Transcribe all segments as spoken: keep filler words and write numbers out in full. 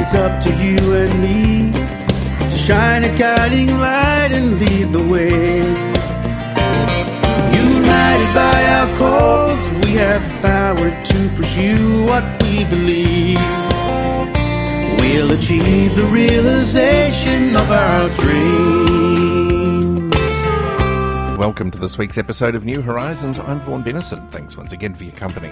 it's up to you and me to shine a guiding light and lead the way. United by our cause, we have the power to pursue what we believe. We'll achieve the realization of our dreams. Welcome to this week's episode of New Horizons. I'm Vaughan Dennison. Thanks once again for your company.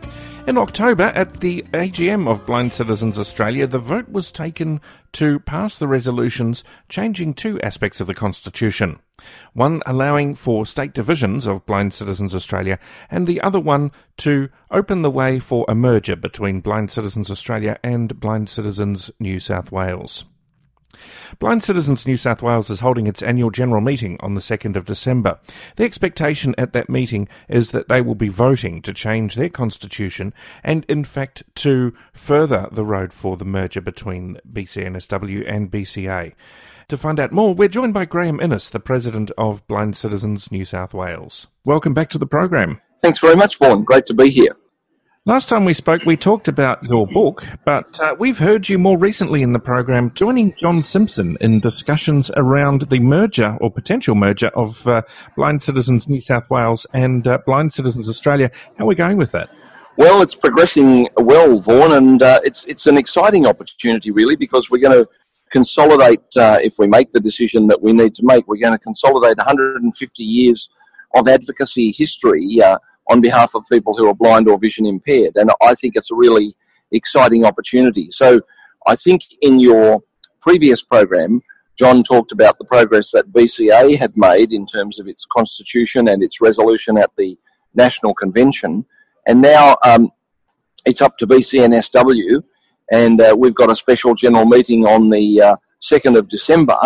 In October, at the A G M of Blind Citizens Australia, the vote was taken to pass the resolutions changing two aspects of the Constitution. One allowing for state divisions of Blind Citizens Australia, and the other one to open the way for a merger between Blind Citizens Australia and Blind Citizens New South Wales. Blind Citizens New South Wales is holding its annual general meeting on the second of December. The expectation at that meeting is that they will be voting to change their constitution and, in fact, to further the road for the merger between B C N S W and B C A. To find out more, we're joined by Graham Innes, the President of Blind Citizens New South Wales. Welcome back to the program. Thanks very much, Vaughan. Great to be here. Last time we spoke, we talked about your book, but uh, we've heard you more recently in the program joining John Simpson in discussions around the merger or potential merger of uh, Blind Citizens New South Wales and uh, Blind Citizens Australia. How are we going with that? Well, it's progressing well, Vaughan, and uh, it's it's an exciting opportunity, really, because we're going to consolidate, uh, if we make the decision that we need to make, we're going to consolidate one hundred fifty years of advocacy history uh, on behalf of people who are blind or vision impaired. And I think it's a really exciting opportunity. So I think in your previous program, John talked about the progress that B C A had made in terms of its constitution and its resolution at the National Convention. And now um, it's up to B C N S W, and uh, we've got a special general meeting on the uh, second of December,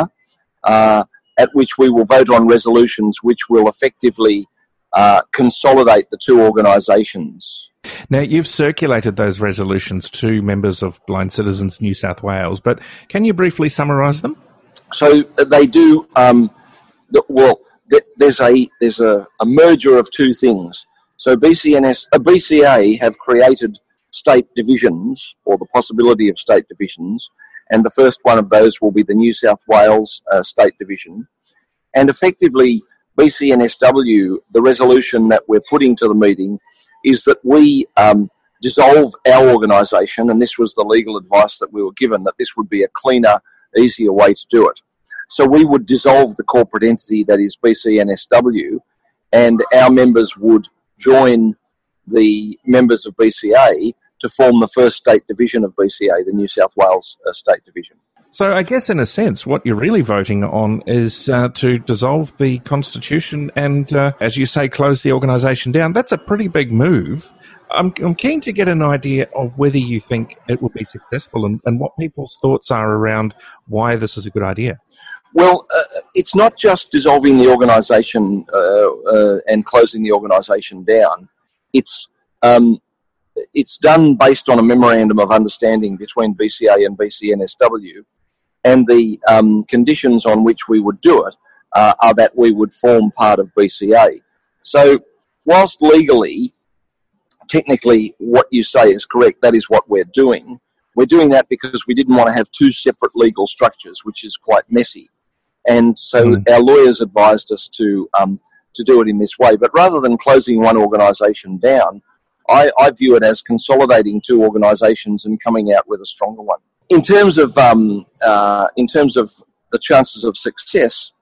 uh, at which we will vote on resolutions which will effectively Uh, consolidate the two organisations. Now, you've circulated those resolutions to members of Blind Citizens New South Wales, but can you briefly summarise them? So uh, they do. Um, well, th- there's a there's a, a merger of two things. So B C N S, uh, B C A have created state divisions, or the possibility of state divisions, and the first one of those will be the New South Wales uh, State Division, and effectively B C N S W, the resolution that we're putting to the meeting is that we um, dissolve our organisation, and this was the legal advice that we were given, that this would be a cleaner, easier way to do it. So we would dissolve the corporate entity that is B C N S W, and our members would join the members of B C A to form the first state division of B C A, the New South Wales uh, State Division. So I guess in a sense what you're really voting on is uh, to dissolve the Constitution and, uh, as you say, close the organisation down. That's a pretty big move. I'm, I'm keen to get an idea of whether you think it will be successful and, and what people's thoughts are around why this is a good idea. Well, uh, it's not just dissolving the organisation uh, uh, and closing the organisation down. It's um, it's done based on a memorandum of understanding between B C A and B C N S W. And the um, conditions on which we would do it uh, are that we would form part of B C A. So whilst legally, technically what you say is correct, that is what we're doing. We're doing that because we didn't want to have two separate legal structures, which is quite messy. And so mm. our lawyers advised us to um, to do it in this way. But rather than closing one organisation down, I, I view it as consolidating two organisations and coming out with a stronger one. In terms of um, uh, in terms of the chances of success,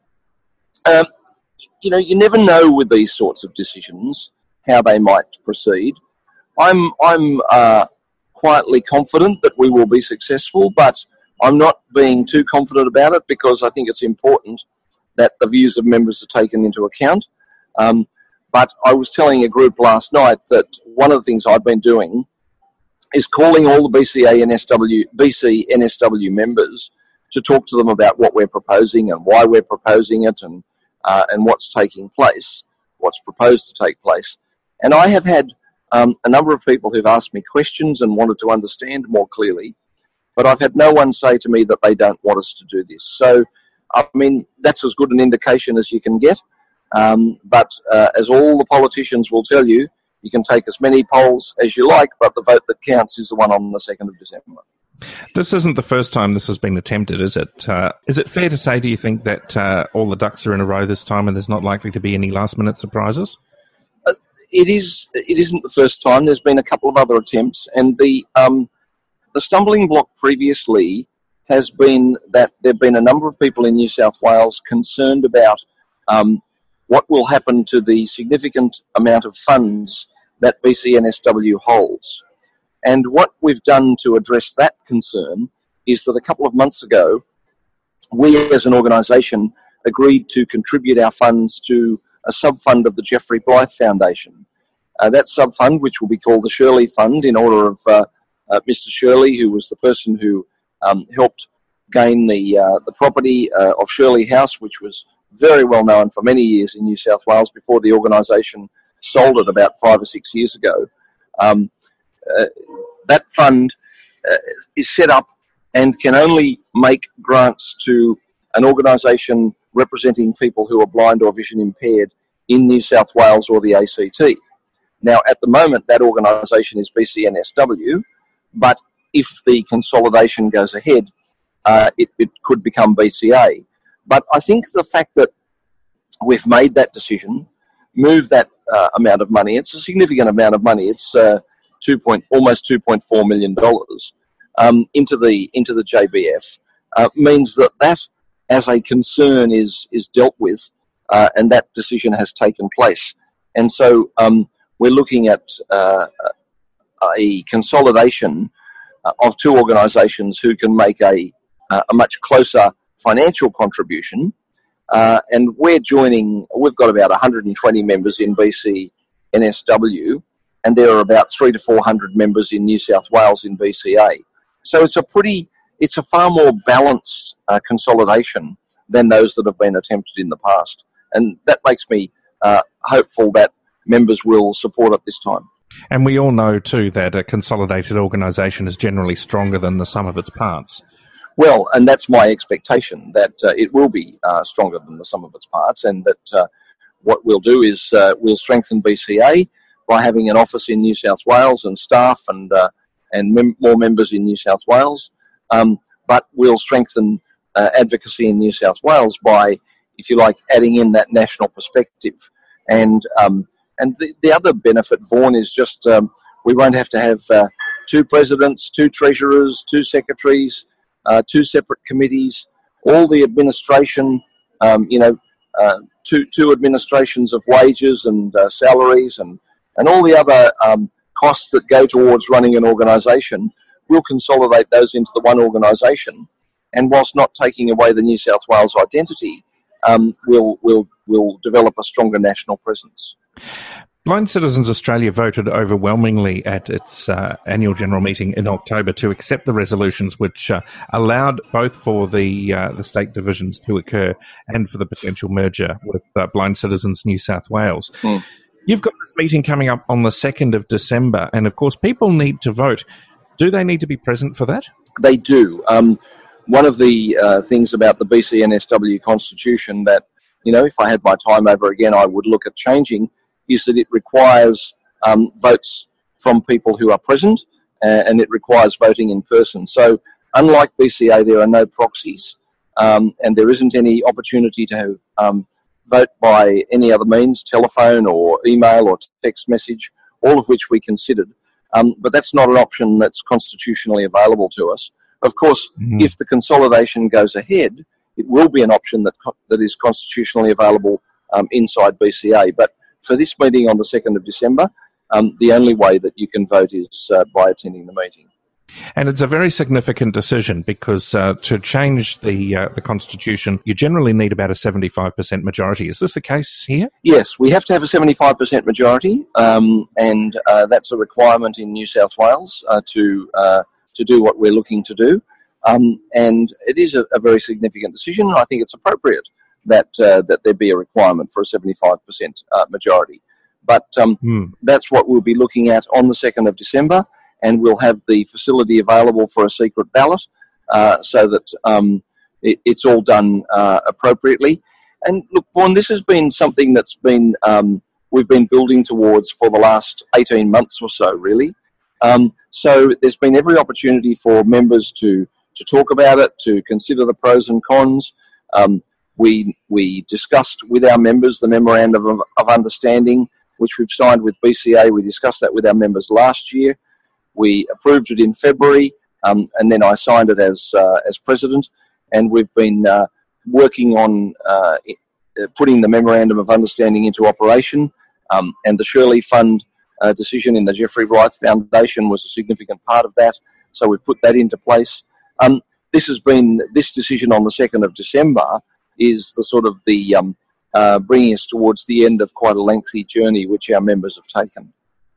um, you know, you never know with these sorts of decisions how they might proceed. I'm I'm uh, quietly confident that we will be successful, but I'm not being too confident about it because I think it's important that the views of members are taken into account. Um, but I was telling a group last night that one of the things I've been doing is calling all the B C A and S W, B C N S W members to talk to them about what we're proposing and why we're proposing it and uh, and what's taking place, what's proposed to take place. And I have had um, a number of people who've asked me questions and wanted to understand more clearly, but I've had no one say to me that they don't want us to do this. So, I mean, that's as good an indication as you can get. Um, but uh, as all the politicians will tell you, you can take as many polls as you like, but the vote that counts is the one on the second of December. This isn't the first time this has been attempted, is it? Uh, is it fair to say, do you think, that uh, all the ducks are in a row this time and there's not likely to be any last-minute surprises? Uh, it is. It isn't the first time. There's been a couple of other attempts, and the um, the stumbling block previously has been that there have been a number of people in New South Wales concerned about um, what will happen to the significant amount of funds that B C N S W holds. And what we've done to address that concern is that a couple of months ago, we as an organisation agreed to contribute our funds to a sub-fund of the Jeffrey Blythe Foundation. Uh, that sub-fund, which will be called the Shirley Fund, in honour of uh, uh, Mister Shirley, who was the person who um, helped gain the, uh, the property uh, of Shirley House, which was very well known for many years in New South Wales before the organisation sold it about five or six years ago. Um, Uh, that fund uh, is set up and can only make grants to an organisation representing people who are blind or vision impaired in New South Wales or the A C T. Now, at the moment, that organisation is B C N S W, but if the consolidation goes ahead, uh, it, it could become B C A. But I think the fact that we've made that decision, moved that uh, amount of money, it's a significant amount of money, it's uh, two point almost two point four million dollars um, into the into the J B F uh, means that that as a concern is is dealt with, uh, and that decision has taken place. And so um, we're looking at uh, a consolidation of two organisations who can make a a much closer financial contribution. Uh, and we're joining. We've got about one hundred twenty members in B C N S W. And there are about three to four hundred members in New South Wales in B C A. So it's a pretty, it's a far more balanced uh, consolidation than those that have been attempted in the past. And that makes me uh, hopeful that members will support it this time. And we all know too that a consolidated organisation is generally stronger than the sum of its parts. Well, and that's my expectation, that uh, it will be uh, stronger than the sum of its parts, and that uh, what we'll do is uh, we'll strengthen B C A by having an office in New South Wales and staff and uh, and mem- more members in New South Wales. Um, but we'll strengthen uh, advocacy in New South Wales by, if you like, adding in that national perspective. And um, and the, the other benefit, Vaughan, is just um, we won't have to have uh, two presidents, two treasurers, two secretaries, uh, two separate committees, all the administration, um, you know, uh, two two administrations of wages and uh, salaries and And all the other um, costs that go towards running an organisation, we'll consolidate those into the one organisation. And whilst not taking away the New South Wales identity, um, we'll, we'll, we'll develop a stronger national presence. Blind Citizens Australia voted overwhelmingly at its uh, annual general meeting in October to accept the resolutions which uh, allowed both for the uh, the state divisions to occur and for the potential merger with uh, Blind Citizens New South Wales. Mm. You've got this meeting coming up on the second of December, and of course people need to vote. Do they need to be present for that? They do. Um, one of the uh, things about the B C N S W Constitution that, you know, if I had my time over again, I would look at changing, is that it requires um, votes from people who are present, uh, and it requires voting in person. So unlike B C A, there are no proxies, um, and there isn't any opportunity to um, vote by any other means, telephone or email or text message, all of which we considered. Um, but that's not an option that's constitutionally available to us. Of course, mm-hmm. if the consolidation goes ahead, it will be an option that co- that is constitutionally available um, inside B C A. But for this meeting on the second of December, um, the only way that you can vote is uh, by attending the meeting. And it's a very significant decision because uh, to change the uh, the Constitution, you generally need about a seventy-five percent majority. Is this the case here? Yes, we have to have a seventy-five percent majority, um, and uh, that's a requirement in New South Wales uh, to uh, to do what we're looking to do. Um, and it is a, a very significant decision, and I think it's appropriate that uh, that there be a requirement for a seventy-five percent uh, majority. But um, hmm. that's what we'll be looking at on the second of December. And we'll have the facility available for a secret ballot uh, so that um, it, it's all done uh, appropriately. And look, Vaughan, this has been something that's been um, we've been building towards for the last eighteen months or so, really. Um, so there's been every opportunity for members to, to talk about it, to consider the pros and cons. Um, we we discussed with our members the memorandum of, of understanding, which we've signed with B C A. We discussed that with our members last year. We approved it in February, um, and then I signed it as uh, as president. And we've been uh, working on uh, putting the memorandum of understanding into operation. Um, and the Shirley Fund uh, decision in the Jeffrey Wright Foundation was a significant part of that. So we put that into place. Um, this has been this decision on the second of December is the sort of the um, uh, bringing us towards the end of quite a lengthy journey which our members have taken.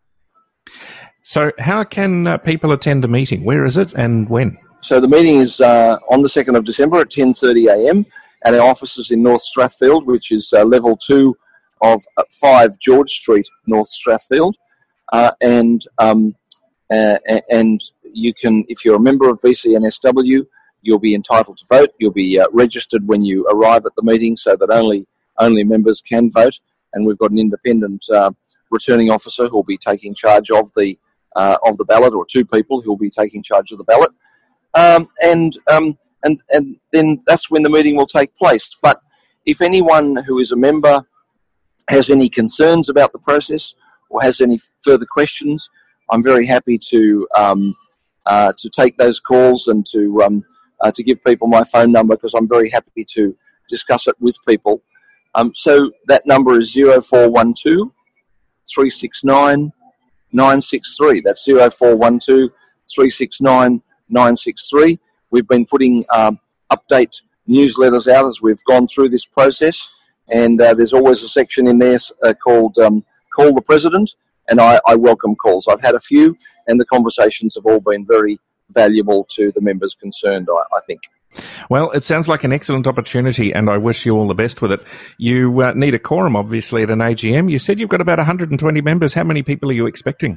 So how can uh, people attend the meeting? Where is it and when? So the meeting is uh, on the second of December at ten thirty a m at our offices in North Strathfield, which is uh, level two of five George Street, North Strathfield. Uh, and um, uh, and you can, if you're a member of B C N S W, you'll be entitled to vote. You'll be uh, registered when you arrive at the meeting so that only only members can vote. And we've got an independent uh, returning officer who'll be taking charge of the uh, of the ballot, or two people who'll be taking charge of the ballot. Um, and um, and and then that's when the meeting will take place. But if anyone who is a member has any concerns about the process or has any further questions, I'm very happy to um, uh, to take those calls and to um, uh, to give people my phone number, because I'm very happy to discuss it with people. Um, so that number is zero four one two, three six nine, nine six three. That's zero four one two, three six nine, nine six three. We've been putting um, update newsletters out as we've gone through this process, and uh, there's always a section in there uh, called um, Call the President, and I, I welcome calls. I've had a few, and the conversations have all been very valuable to the members concerned, I, I think. Well, it sounds like an excellent opportunity, and I wish you all the best with it. You uh, need a quorum, obviously, at an A G M. You said you've got about one hundred twenty members. How many people are you expecting?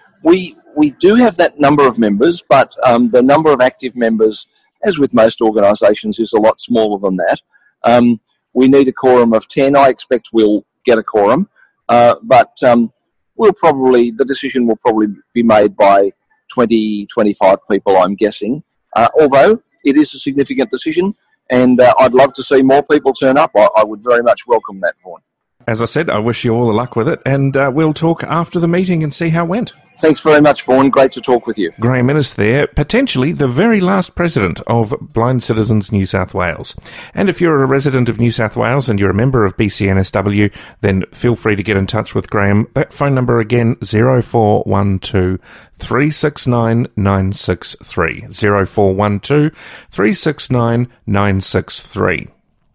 We we do have that number of members, but um, the number of active members, as with most organisations, is a lot smaller than that. Um, we need a quorum of ten. I expect we'll get a quorum, uh, but um, we'll probably the decision will probably be made by twenty, twenty-five people, I'm guessing. Uh, although it is a significant decision, and uh, I'd love to see more people turn up. I, I would very much welcome that, Vaughan. As I said, I wish you all the luck with it, and uh, we'll talk after the meeting and see how it went. Thanks very much, Vaughan. Great to talk with you. Graham Innes there, potentially the very last president of Blind Citizens New South Wales. And if you're a resident of New South Wales and you're a member of B C N S W, then feel free to get in touch with Graham. That phone number again, zero four one two, three six nine, nine six three. zero four one two, three six nine, nine six three.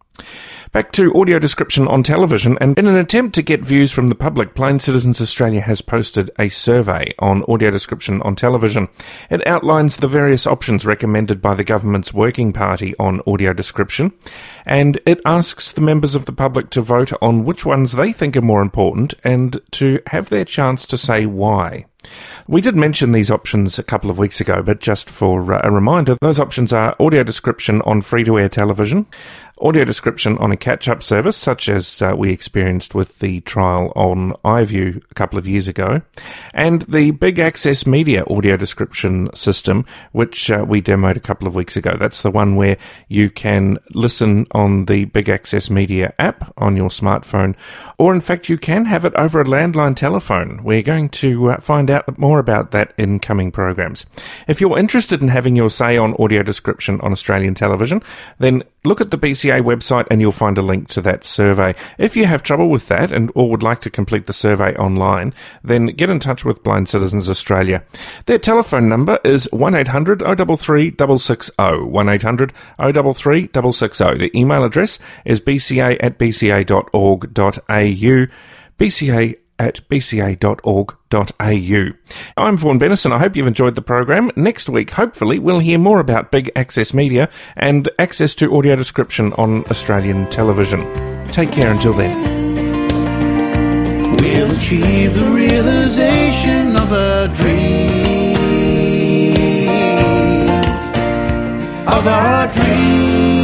Back to audio description on television, and in an attempt to get views from the public, Blind Citizens Australia has posted a survey on audio description on television. It outlines the various options recommended by the government's working party on audio description, and it asks the members of the public to vote on which ones they think are more important and to have their chance to say why. We did mention these options a couple of weeks ago, but just for uh, a reminder, those options are audio description on free-to-air television, audio description on a catch-up service, such as uh, we experienced with the trial on iView a couple of years ago, and the Big Access Media audio description system, which uh, we demoed a couple of weeks ago. That's the one where you can listen on the Big Access Media app on your smartphone, or in fact you can have it over a landline telephone. We're going to uh, find out more about that in coming programs. If you're interested in having your say on audio description on Australian television, then look at the B C A website and you'll find a link to that survey. If you have trouble with that and or would like to complete the survey online, then get in touch with Blind Citizens Australia. Their telephone number is one eight hundred, oh three three, six six zero, one eight hundred, oh three three, six six zero. The email address is b c a at b c a dot org dot a u, b c a at b c a dot org dot a u. I'm Vaughan Bennison. I hope you've enjoyed the program. Next week, hopefully, we'll hear more about Big Access Media and access to audio description on Australian television. Take care until then. We'll achieve the realization of our dreams, of our dreams.